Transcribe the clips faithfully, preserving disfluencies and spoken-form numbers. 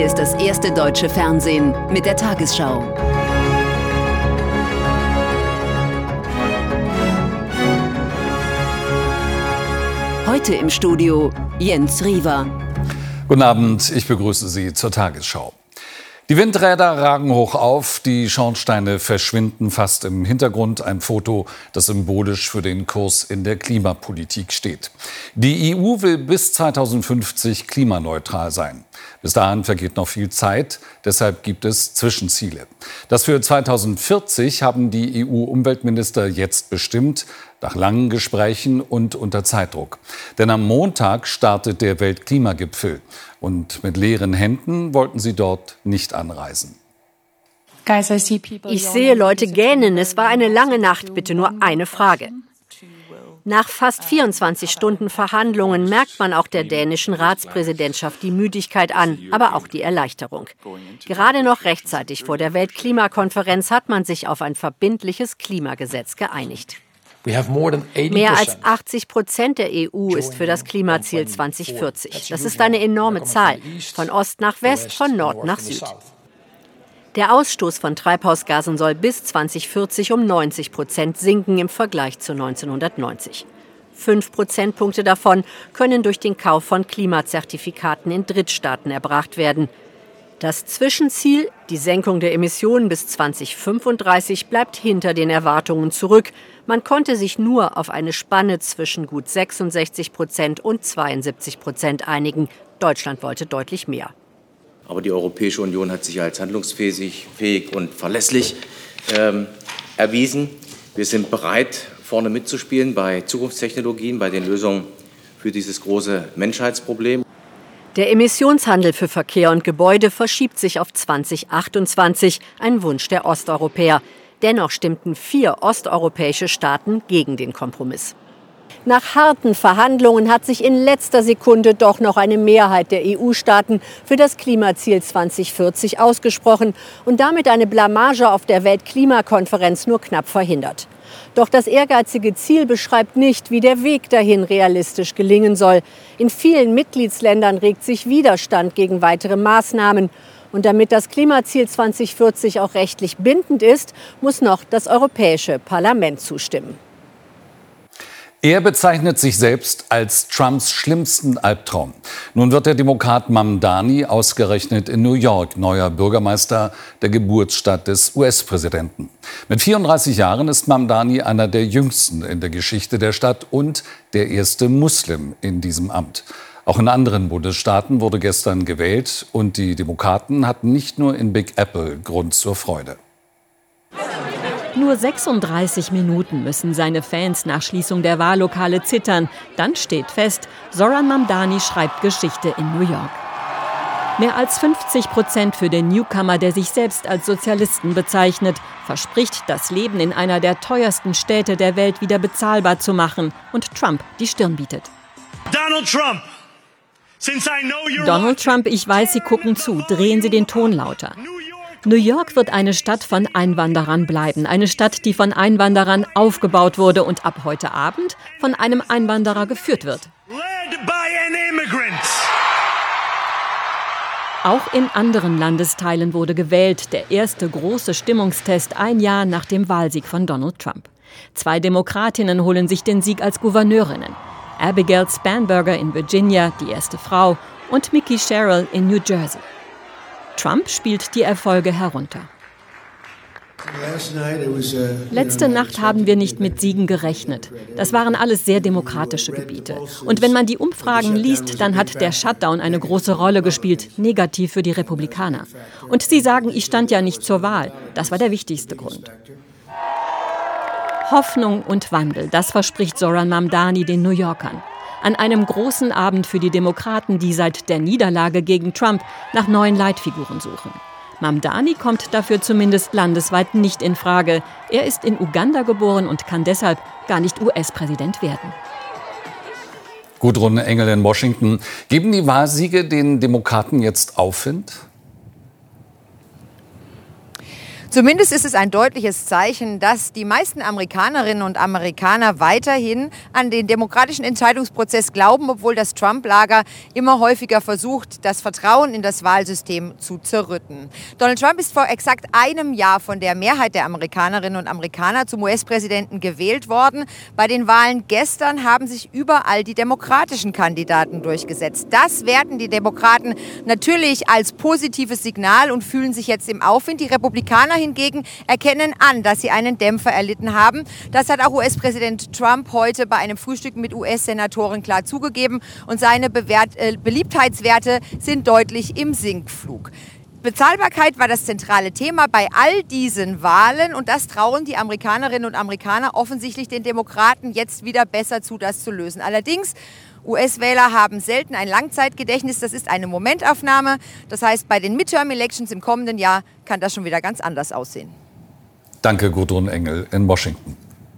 Hier ist das erste deutsche Fernsehen mit der Tagesschau. Heute im Studio Jens Riewer. Guten Abend, ich begrüße Sie zur Tagesschau. Die Windräder ragen hoch auf, die Schornsteine verschwinden fast im Hintergrund. Ein Foto, das symbolisch für den Kurs in der Klimapolitik steht. Die E U will bis zweitausendfünfzig klimaneutral sein. Bis dahin vergeht noch viel Zeit, deshalb gibt es Zwischenziele. Das für zweitausendvierzig haben die E U-Umweltminister jetzt bestimmt, nach langen Gesprächen und unter Zeitdruck. Denn am Montag startet der Weltklimagipfel. Und mit leeren Händen wollten sie dort nicht anreisen. Ich sehe Leute gähnen. Es war eine lange Nacht. Bitte nur eine Frage. Nach fast vierundzwanzig Stunden Verhandlungen merkt man auch der dänischen Ratspräsidentschaft die Müdigkeit an, aber auch die Erleichterung. Gerade noch rechtzeitig vor der Weltklimakonferenz hat man sich auf ein verbindliches Klimagesetz geeinigt. Mehr als achtzig Prozent der E U ist für das Klimaziel zweitausendvierzig. Das ist eine enorme Zahl. Von Ost nach West, von Nord nach Süd. Der Ausstoß von Treibhausgasen soll bis zweitausendvierzig um neunzig Prozent sinken im Vergleich zu neunzehnhundertneunzig. Fünf Prozentpunkte davon können durch den Kauf von Klimazertifikaten in Drittstaaten erbracht werden. Das Zwischenziel, die Senkung der Emissionen bis zweitausendfünfunddreißig, bleibt hinter den Erwartungen zurück. Man konnte sich nur auf eine Spanne zwischen gut sechsundsechzig Prozent und zweiundsiebzig Prozent einigen. Deutschland wollte deutlich mehr. Aber die Europäische Union hat sich als handlungsfähig fähig und verlässlich ähm, erwiesen. Wir sind bereit, vorne mitzuspielen bei Zukunftstechnologien, bei den Lösungen für dieses große Menschheitsproblem. Der Emissionshandel für Verkehr und Gebäude verschiebt sich auf zweitausendachtundzwanzig, ein Wunsch der Osteuropäer. Dennoch stimmten vier osteuropäische Staaten gegen den Kompromiss. Nach harten Verhandlungen hat sich in letzter Sekunde doch noch eine Mehrheit der E U-Staaten für das Klimaziel zweitausendvierzig ausgesprochen und damit eine Blamage auf der Weltklimakonferenz nur knapp verhindert. Doch das ehrgeizige Ziel beschreibt nicht, wie der Weg dahin realistisch gelingen soll. In vielen Mitgliedsländern regt sich Widerstand gegen weitere Maßnahmen. Und damit das Klimaziel zweitausendvierzig auch rechtlich bindend ist, muss noch das Europäische Parlament zustimmen. Er bezeichnet sich selbst als Trumps schlimmsten Albtraum. Nun wird der Demokrat Mamdani ausgerechnet in New York neuer Bürgermeister der Geburtsstadt des U S-Präsidenten. Mit vierunddreißig Jahren ist Mamdani einer der jüngsten in der Geschichte der Stadt und der erste Muslim in diesem Amt. Auch in anderen Bundesstaaten wurde gestern gewählt und die Demokraten hatten nicht nur in Big Apple Grund zur Freude. Nur sechsunddreißig Minuten müssen seine Fans nach Schließung der Wahllokale zittern. Dann steht fest, Zoran Mamdani schreibt Geschichte in New York. Mehr als fünfzig Prozent für den Newcomer, der sich selbst als Sozialisten bezeichnet, verspricht, das Leben in einer der teuersten Städte der Welt wieder bezahlbar zu machen und Trump die Stirn bietet. Donald Trump! Donald Trump, ich weiß, Sie gucken zu. Drehen Sie den Ton lauter. New York wird eine Stadt von Einwanderern bleiben. Eine Stadt, die von Einwanderern aufgebaut wurde und ab heute Abend von einem Einwanderer geführt wird. Auch in anderen Landesteilen wurde gewählt. Der erste große Stimmungstest ein Jahr nach dem Wahlsieg von Donald Trump. Zwei Demokratinnen holen sich den Sieg als Gouverneurinnen. Abigail Spanberger in Virginia, die erste Frau, und Mickey Sherrill in New Jersey. Trump spielt die Erfolge herunter. Letzte Nacht haben wir nicht mit Siegen gerechnet. Das waren alles sehr demokratische Gebiete. Und wenn man die Umfragen liest, dann hat der Shutdown eine große Rolle gespielt, negativ für die Republikaner. Und sie sagen, ich stand ja nicht zur Wahl. Das war der wichtigste Grund. Hoffnung und Wandel, das verspricht Zoran Mamdani den New Yorkern. An einem großen Abend für die Demokraten, die seit der Niederlage gegen Trump nach neuen Leitfiguren suchen. Mamdani kommt dafür zumindest landesweit nicht in Frage. Er ist in Uganda geboren und kann deshalb gar nicht U S-Präsident werden. Gudrun Engel in Washington. Geben die Wahlsiege den Demokraten jetzt Aufwind? Zumindest ist es ein deutliches Zeichen, dass die meisten Amerikanerinnen und Amerikaner weiterhin an den demokratischen Entscheidungsprozess glauben, obwohl das Trump-Lager immer häufiger versucht, das Vertrauen in das Wahlsystem zu zerrütten. Donald Trump ist vor exakt einem Jahr von der Mehrheit der Amerikanerinnen und Amerikaner zum U S-Präsidenten gewählt worden. Bei den Wahlen gestern haben sich überall die demokratischen Kandidaten durchgesetzt. Das werten die Demokraten natürlich als positives Signal und fühlen sich jetzt im Aufwind. Die Republikaner hingegen erkennen an, dass sie einen Dämpfer erlitten haben. Das hat auch U S-Präsident Trump heute bei einem Frühstück mit U S-Senatoren klar zugegeben. Und seine Bewert- äh, Beliebtheitswerte sind deutlich im Sinkflug. Bezahlbarkeit war das zentrale Thema bei all diesen Wahlen. Und das trauen die Amerikanerinnen und Amerikaner offensichtlich den Demokraten jetzt wieder besser zu, das zu lösen. Allerdings, U S-Wähler haben selten ein Langzeitgedächtnis. Das ist eine Momentaufnahme. Das heißt, bei den Midterm-Elections im kommenden Jahr kann das schon wieder ganz anders aussehen. Danke, Gudrun Engel in Washington.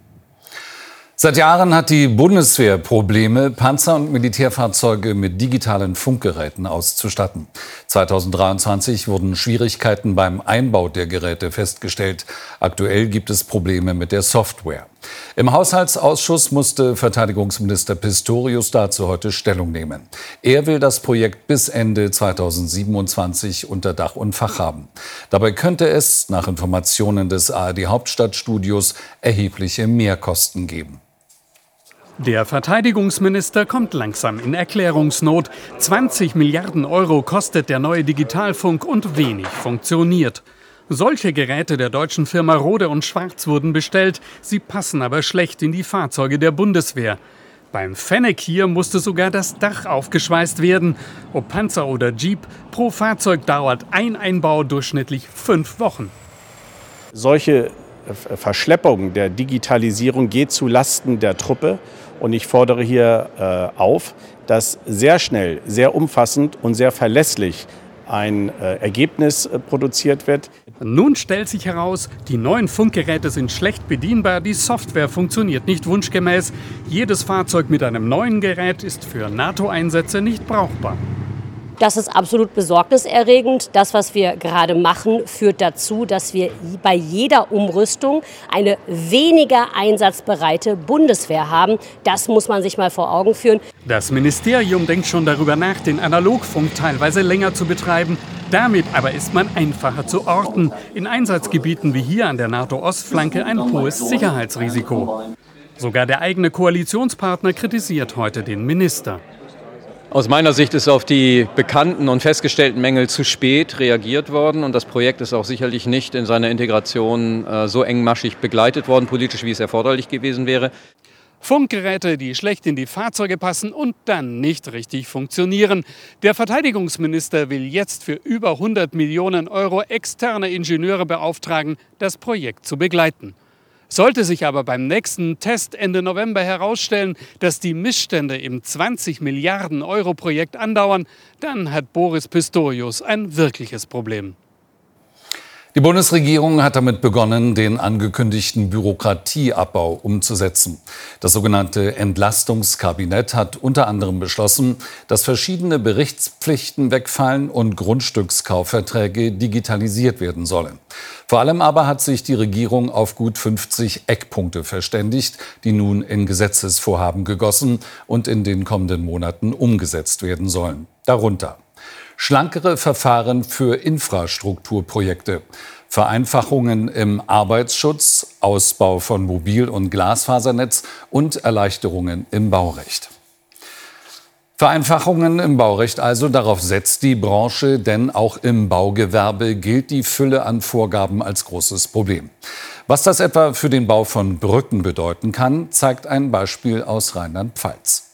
Seit Jahren hat die Bundeswehr Probleme, Panzer und Militärfahrzeuge mit digitalen Funkgeräten auszustatten. zweitausenddreiundzwanzig wurden Schwierigkeiten beim Einbau der Geräte festgestellt. Aktuell gibt es Probleme mit der Software. Im Haushaltsausschuss musste Verteidigungsminister Pistorius dazu heute Stellung nehmen. Er will das Projekt bis Ende zweitausendsiebenundzwanzig unter Dach und Fach haben. Dabei könnte es, nach Informationen des A R D-Hauptstadtstudios, erhebliche Mehrkosten geben. Der Verteidigungsminister kommt langsam in Erklärungsnot. zwanzig Milliarden Euro kostet der neue Digitalfunk und wenig funktioniert. Solche Geräte der deutschen Firma Rohde und Schwarz wurden bestellt. Sie passen aber schlecht in die Fahrzeuge der Bundeswehr. Beim Fennec hier musste sogar das Dach aufgeschweißt werden. Ob Panzer oder Jeep, pro Fahrzeug dauert ein Einbau durchschnittlich fünf Wochen. Solche Verschleppung der Digitalisierung geht zu Lasten der Truppe. Und ich fordere hier äh, auf, dass sehr schnell, sehr umfassend und sehr verlässlich ein äh, Ergebnis äh, produziert wird. Nun stellt sich heraus, die neuen Funkgeräte sind schlecht bedienbar, die Software funktioniert nicht wunschgemäß. Jedes Fahrzeug mit einem neuen Gerät ist für NATO-Einsätze nicht brauchbar. Das ist absolut besorgniserregend. Das, was wir gerade machen, führt dazu, dass wir bei jeder Umrüstung eine weniger einsatzbereite Bundeswehr haben. Das muss man sich mal vor Augen führen. Das Ministerium denkt schon darüber nach, den Analogfunk teilweise länger zu betreiben. Damit aber ist man einfacher zu orten. In Einsatzgebieten wie hier an der NATO-Ostflanke ein hohes Sicherheitsrisiko. Sogar der eigene Koalitionspartner kritisiert heute den Minister. Aus meiner Sicht ist auf die bekannten und festgestellten Mängel zu spät reagiert worden. Und das Projekt ist auch sicherlich nicht in seiner Integration äh, so engmaschig begleitet worden, politisch wie es erforderlich gewesen wäre. Funkgeräte, die schlecht in die Fahrzeuge passen und dann nicht richtig funktionieren. Der Verteidigungsminister will jetzt für über hundert Millionen Euro externe Ingenieure beauftragen, das Projekt zu begleiten. Sollte sich aber beim nächsten Test Ende November herausstellen, dass die Missstände im zwanzig Milliarden Euro Projekt andauern, dann hat Boris Pistorius ein wirkliches Problem. Die Bundesregierung hat damit begonnen, den angekündigten Bürokratieabbau umzusetzen. Das sogenannte Entlastungskabinett hat unter anderem beschlossen, dass verschiedene Berichtspflichten wegfallen und Grundstückskaufverträge digitalisiert werden sollen. Vor allem aber hat sich die Regierung auf gut fünfzig Eckpunkte verständigt, die nun in Gesetzesvorhaben gegossen und in den kommenden Monaten umgesetzt werden sollen. Darunter schlankere Verfahren für Infrastrukturprojekte, Vereinfachungen im Arbeitsschutz, Ausbau von Mobil- und Glasfasernetz und Erleichterungen im Baurecht. Vereinfachungen im Baurecht also, darauf setzt die Branche, denn auch im Baugewerbe gilt die Fülle an Vorgaben als großes Problem. Was das etwa für den Bau von Brücken bedeuten kann, zeigt ein Beispiel aus Rheinland-Pfalz.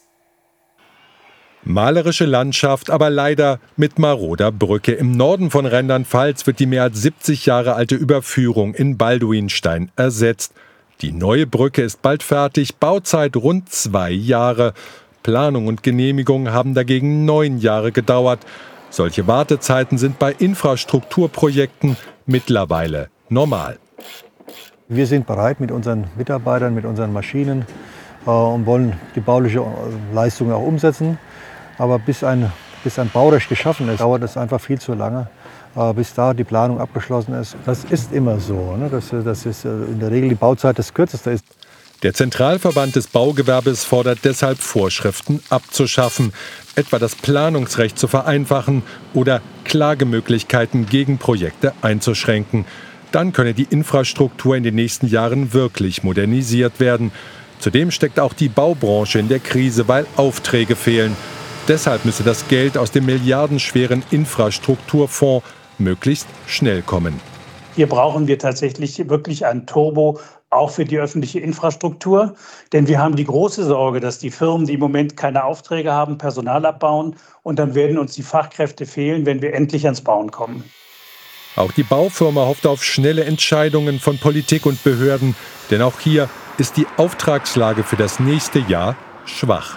Malerische Landschaft, aber leider mit maroder Brücke. Im Norden von Rheinland-Pfalz wird die mehr als siebzig Jahre alte Überführung in Balduinstein ersetzt. Die neue Brücke ist bald fertig, Bauzeit rund zwei Jahre. Planung und Genehmigung haben dagegen neun Jahre gedauert. Solche Wartezeiten sind bei Infrastrukturprojekten mittlerweile normal. Wir sind bereit mit unseren Mitarbeitern, mit unseren Maschinen äh, und wollen die bauliche Leistung auch umsetzen. Aber bis ein, bis ein Baurecht geschaffen ist, dauert es einfach viel zu lange. bis da die Planung abgeschlossen ist. Das ist immer so, ne? dass, dass es in der Regel die Bauzeit das kürzeste ist. Der Zentralverband des Baugewerbes fordert deshalb, Vorschriften abzuschaffen, etwa das Planungsrecht zu vereinfachen oder Klagemöglichkeiten gegen Projekte einzuschränken. Dann könne die Infrastruktur in den nächsten Jahren wirklich modernisiert werden. Zudem steckt auch die Baubranche in der Krise, weil Aufträge fehlen. Deshalb müsse das Geld aus dem milliardenschweren Infrastrukturfonds möglichst schnell kommen. Hier brauchen wir tatsächlich wirklich ein Turbo, auch für die öffentliche Infrastruktur. Denn wir haben die große Sorge, dass die Firmen, die im Moment keine Aufträge haben, Personal abbauen. Und dann werden uns die Fachkräfte fehlen, wenn wir endlich ans Bauen kommen. Auch die Baufirma hofft auf schnelle Entscheidungen von Politik und Behörden. Denn auch hier ist die Auftragslage für das nächste Jahr schwach.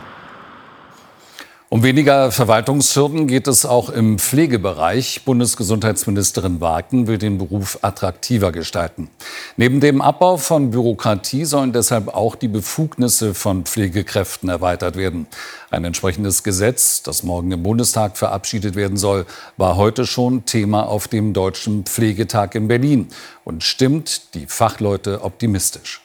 Um weniger Verwaltungshürden geht es auch im Pflegebereich. Bundesgesundheitsministerin Warken will den Beruf attraktiver gestalten. Neben dem Abbau von Bürokratie sollen deshalb auch die Befugnisse von Pflegekräften erweitert werden. Ein entsprechendes Gesetz, das morgen im Bundestag verabschiedet werden soll, war heute schon Thema auf dem Deutschen Pflegetag in Berlin und stimmt die Fachleute optimistisch.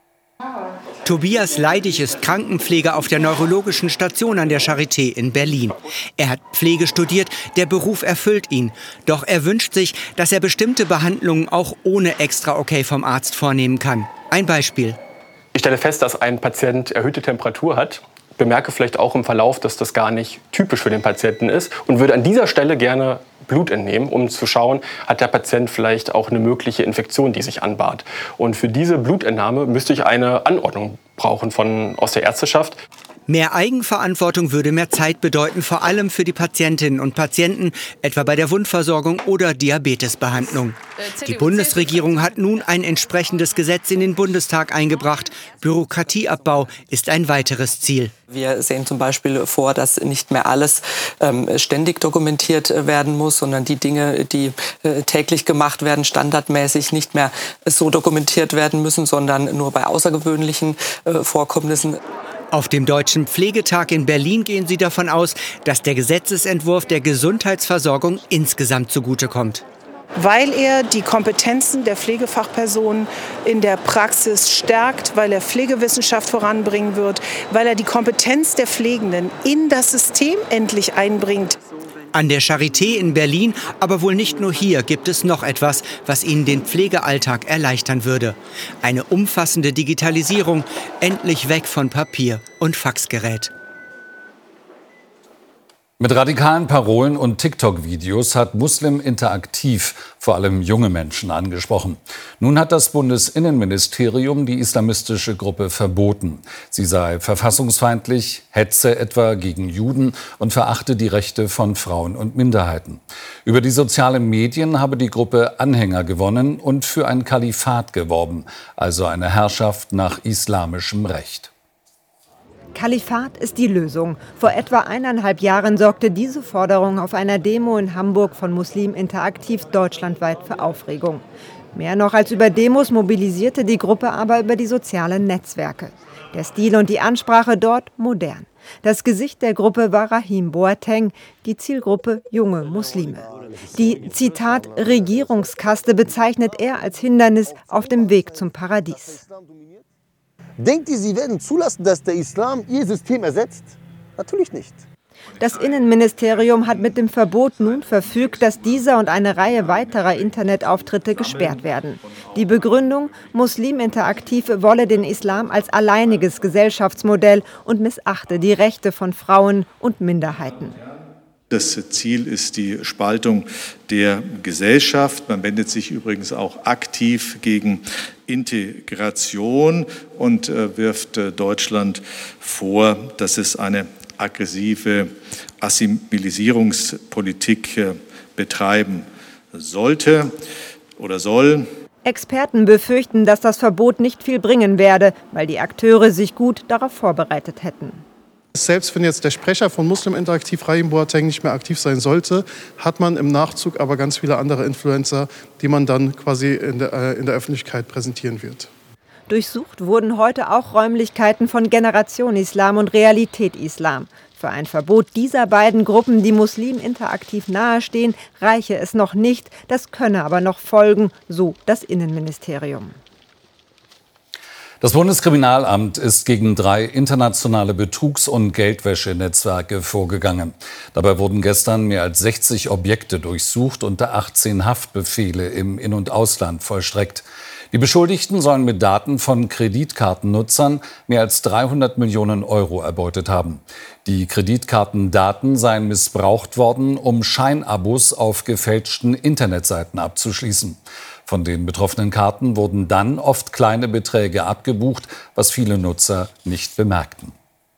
Tobias Leidig ist Krankenpfleger auf der neurologischen Station an der Charité in Berlin. Er hat Pflege studiert, der Beruf erfüllt ihn. Doch er wünscht sich, dass er bestimmte Behandlungen auch ohne extra Okay vom Arzt vornehmen kann. Ein Beispiel. Ich stelle fest, dass ein Patient erhöhte Temperatur hat. Bemerke vielleicht auch im Verlauf, dass das gar nicht typisch für den Patienten ist und würde an dieser Stelle gerne Blut entnehmen, um zu schauen, hat der Patient vielleicht auch eine mögliche Infektion, die sich anbahnt. Und für diese Blutentnahme müsste ich eine Anordnung brauchen von, aus der Ärzteschaft. Mehr Eigenverantwortung würde mehr Zeit bedeuten, vor allem für die Patientinnen und Patienten, etwa bei der Wundversorgung oder Diabetesbehandlung. Die Bundesregierung hat nun ein entsprechendes Gesetz in den Bundestag eingebracht. Bürokratieabbau ist ein weiteres Ziel. Wir sehen zum Beispiel vor, dass nicht mehr alles ähm, ständig dokumentiert werden muss, sondern die Dinge, die äh, täglich gemacht werden, standardmäßig nicht mehr so dokumentiert werden müssen, sondern nur bei außergewöhnlichen äh, Vorkommnissen. Auf dem Deutschen Pflegetag in Berlin gehen sie davon aus, dass der Gesetzesentwurf der Gesundheitsversorgung insgesamt zugutekommt. Weil er die Kompetenzen der Pflegefachpersonen in der Praxis stärkt, weil er Pflegewissenschaft voranbringen wird, weil er die Kompetenz der Pflegenden in das System endlich einbringt. An der Charité in Berlin, aber wohl nicht nur hier, gibt es noch etwas, was ihnen den Pflegealltag erleichtern würde. Eine umfassende Digitalisierung, endlich weg von Papier und Faxgerät. Mit radikalen Parolen und TikTok-Videos hat Muslim Interaktiv vor allem junge Menschen angesprochen. Nun hat das Bundesinnenministerium die islamistische Gruppe verboten. Sie sei verfassungsfeindlich, hetze etwa gegen Juden und verachte die Rechte von Frauen und Minderheiten. Über die sozialen Medien habe die Gruppe Anhänger gewonnen und für ein Kalifat geworben, also eine Herrschaft nach islamischem Recht. Kalifat ist die Lösung. Vor etwa eineinhalb Jahren sorgte diese Forderung auf einer Demo in Hamburg von Muslim Interaktiv deutschlandweit für Aufregung. Mehr noch als über Demos mobilisierte die Gruppe aber über die sozialen Netzwerke. Der Stil und die Ansprache dort modern. Das Gesicht der Gruppe war Rahim Boateng, die Zielgruppe junge Muslime. Die, Zitat, Regierungskaste bezeichnet er als Hindernis auf dem Weg zum Paradies. Denkt ihr, sie werden zulassen, dass der Islam ihr System ersetzt? Natürlich nicht. Das Innenministerium hat mit dem Verbot nun verfügt, dass dieser und eine Reihe weiterer Internetauftritte gesperrt werden. Die Begründung: Muslim Interaktiv wolle den Islam als alleiniges Gesellschaftsmodell und missachte die Rechte von Frauen und Minderheiten. Das Ziel ist die Spaltung der Gesellschaft. Man wendet sich übrigens auch aktiv gegen Integration und wirft Deutschland vor, dass es eine aggressive Assimilisierungspolitik betreiben sollte oder soll. Experten befürchten, dass das Verbot nicht viel bringen werde, weil die Akteure sich gut darauf vorbereitet hätten. Selbst wenn jetzt der Sprecher von Muslim Interaktiv, Rahim Boateng, nicht mehr aktiv sein sollte, hat man im Nachzug aber ganz viele andere Influencer, die man dann quasi in der, äh, in der Öffentlichkeit präsentieren wird. Durchsucht wurden heute auch Räumlichkeiten von Generation Islam und Realität Islam. Für ein Verbot dieser beiden Gruppen, die Muslimen interaktiv nahestehen, reiche es noch nicht. Das könne aber noch folgen, so das Innenministerium. Das Bundeskriminalamt ist gegen drei internationale Betrugs- und Geldwäschenetzwerke vorgegangen. Dabei wurden gestern mehr als sechzig Objekte durchsucht und achtzehn Haftbefehle im In- und Ausland vollstreckt. Die Beschuldigten sollen mit Daten von Kreditkartennutzern mehr als dreihundert Millionen Euro erbeutet haben. Die Kreditkartendaten seien missbraucht worden, um Scheinabos auf gefälschten Internetseiten abzuschließen. Von den betroffenen Karten wurden dann oft kleine Beträge abgebucht, was viele Nutzer nicht bemerkten.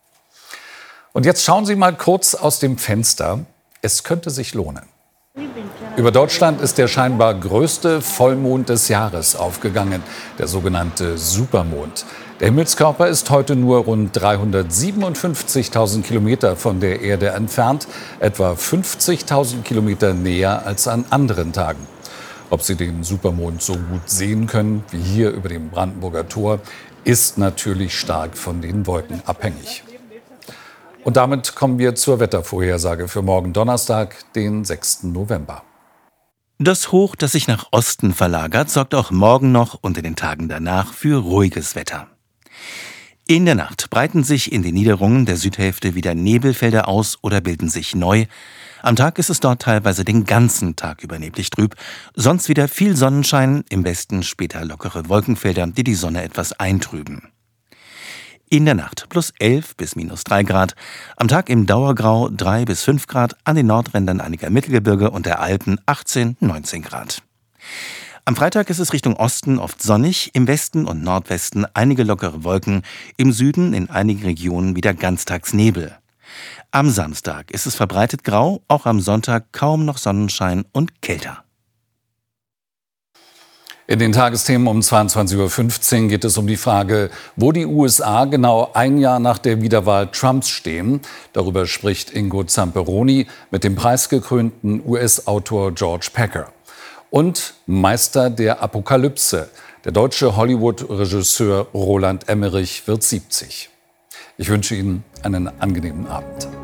Und jetzt schauen Sie mal kurz aus dem Fenster. Es könnte sich lohnen. Über Deutschland ist der scheinbar größte Vollmond des Jahres aufgegangen, der sogenannte Supermond. Der Himmelskörper ist heute nur rund dreihundertsiebenundfünfzigtausend Kilometer von der Erde entfernt, etwa fünfzigtausend Kilometer näher als an anderen Tagen. Ob Sie den Supermond so gut sehen können wie hier über dem Brandenburger Tor, ist natürlich stark von den Wolken abhängig. Und damit kommen wir zur Wettervorhersage für morgen Donnerstag, den sechsten November. Das Hoch, das sich nach Osten verlagert, sorgt auch morgen noch und in den Tagen danach für ruhiges Wetter. In der Nacht breiten sich in den Niederungen der Südhälfte wieder Nebelfelder aus oder bilden sich neu. Am Tag ist es dort teilweise den ganzen Tag über neblig trüb, sonst wieder viel Sonnenschein, im Westen später lockere Wolkenfelder, die die Sonne etwas eintrüben. In der Nacht plus elf bis minus drei Grad, am Tag im Dauergrau drei bis fünf Grad, an den Nordrändern einiger Mittelgebirge und der Alpen achtzehn, neunzehn Grad. Am Freitag ist es Richtung Osten oft sonnig, im Westen und Nordwesten einige lockere Wolken, im Süden in einigen Regionen wieder Ganztagsnebel. Am Samstag ist es verbreitet grau, auch am Sonntag kaum noch Sonnenschein und kälter. In den Tagesthemen um zweiundzwanzig Uhr fünfzehn geht es um die Frage, wo die U S A genau ein Jahr nach der Wiederwahl Trumps stehen. Darüber spricht Ingo Zamperoni mit dem preisgekrönten U S-Autor George Packer. Und Meister der Apokalypse. Der deutsche Hollywood-Regisseur Roland Emmerich wird siebzig. Ich wünsche Ihnen einen angenehmen Abend.